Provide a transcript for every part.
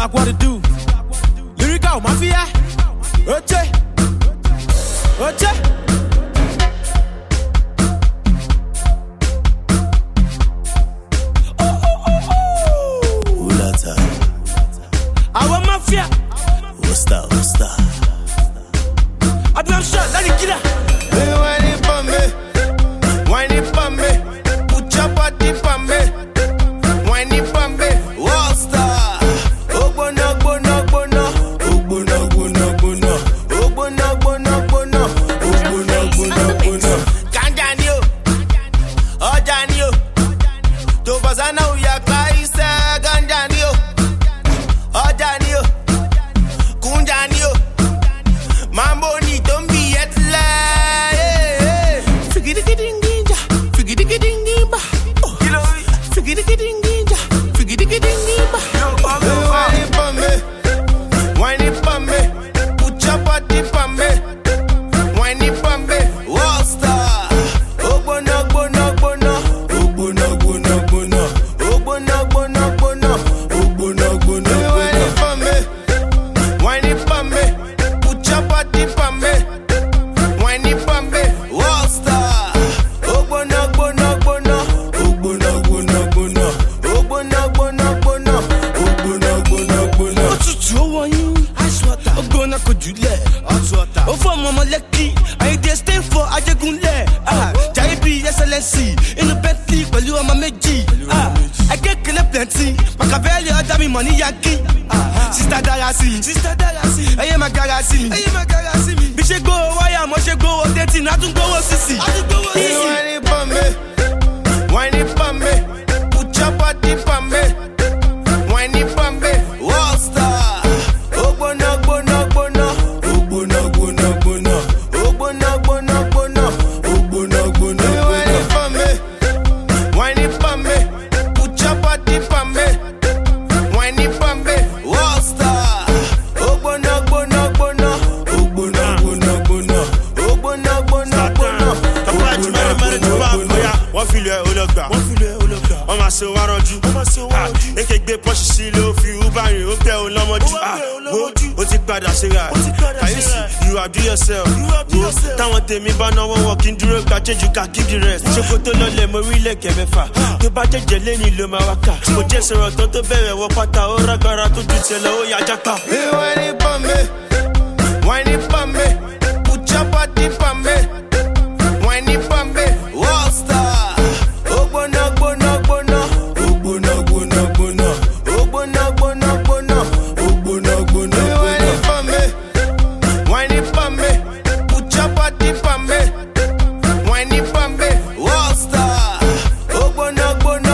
back, what to do? Lyrical Mafia. Oche. Oche. Ulata. Our Mafia. What's that? I do shot, let it get out. Whine it for me. Whine it for me. Put your body for me. Whine it for me. Wallstar. Ogbona. Kanjanio. Ojanio. To bazana uya kaisa ganjanio. Ojanio. Kunjanio. Mambo ni don't be yet lie. Figidikidinginja. Figidikidingimba. Figidikidinginja. Figidikidingimba. Whine it for me. Whine it for me. Put your body for me. Whine it for me. Wallstar. Ogbona. Whine it for me. Whine it for me. Put your body for me. Whine it for me. Wallstar. Ogbona. Otutu owó yín. Ogbona kò jùlẹ̀. Ó fọ́ ọmọ lẹ́kì. Àyíndé stay for Ajégúnlẹ̀. Jaiye bí excellency. Inú Bentley pẹ̀lú ọmọ méjì. Akẹ́kẹ̀lẹ́ plenty. Machiavelli ọ̀dà mi mọ̀ ní Yankee. Sista dára sí mi. Ẹyẹ máa gara sí mi. Bí ṣe gbówó wáyà mo ṣe gbówó déètì náà tún gbówó sísì. Whine it for me. Whine it for me. Put your body for me. Whine it for me. Wallstar. Ogbona. Whine it for me. Whine it for me. Put your body for me. Whine it for me. Wallstar. Ogbona. Wọ́n fi lu ẹ̀ olóògbà. Wọ́n máa ṣe wá rànjú. Èké gbé pọ́ṣì sí ló fi Uber rìn ó bẹ́ òun lọ́mọdú. Ó ti padà síra. Kàyéṣì, you are do yourself. Táwọn tèmi bá náwó wọn kí n dúró gba change ká keep the rest. Ṣé kó tó lọlẹ̀ mo rí lẹ̀kẹ̀ mẹ́fà. Tó bá jẹ́jẹ́ lẹ́yìn ló máa wá kà. Kò jẹ́ sọ̀rọ̀ tán tó bẹ̀rẹ̀ wọ pátá. Ó rágbára tó ju tiẹ̀ lọ ó yá jápa. Whine it for me. Whine it for me. Put your body for me. Whine it for me. Wallstar. Ogbona. Whine it for me. Whine it for me. Put your body for me. Whine it for me. Wallstar. Ogbona.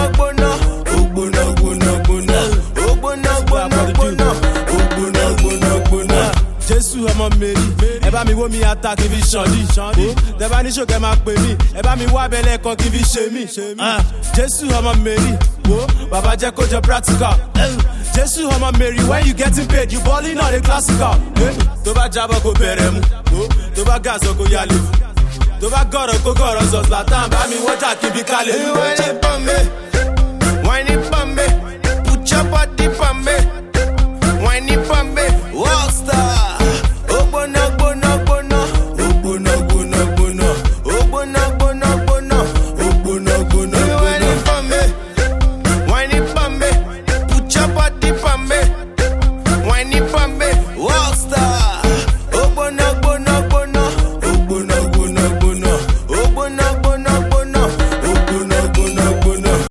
Jésù ọmọ Mary. Ẹ bá mi wó mi ata kí n fi ṣàndí. Tẹ bá ní ṣòkè máa pè mí. Ẹ bá mi wá abẹ́lẹ̀ kan kí n fi ṣe mí. Jésù ọmọ Mary. Wo bàbá jẹ́ kó jọ practical. Jésù ọmọ Mary, when you getting paid, you balling on the classical. Tó bá jábọ̀ kó bẹ̀rẹ̀ mu. Tó bá gàzọ̀ kó yálé fún. Tó bá gọ̀rọ̀ kó gọ̀rọ̀ sọ̀ Zlatan bá mi wọ́jà kí n fi kálẹ̀. Whine it for me. Whine it for me. Put your body for me. Whine it for me. Wallstar.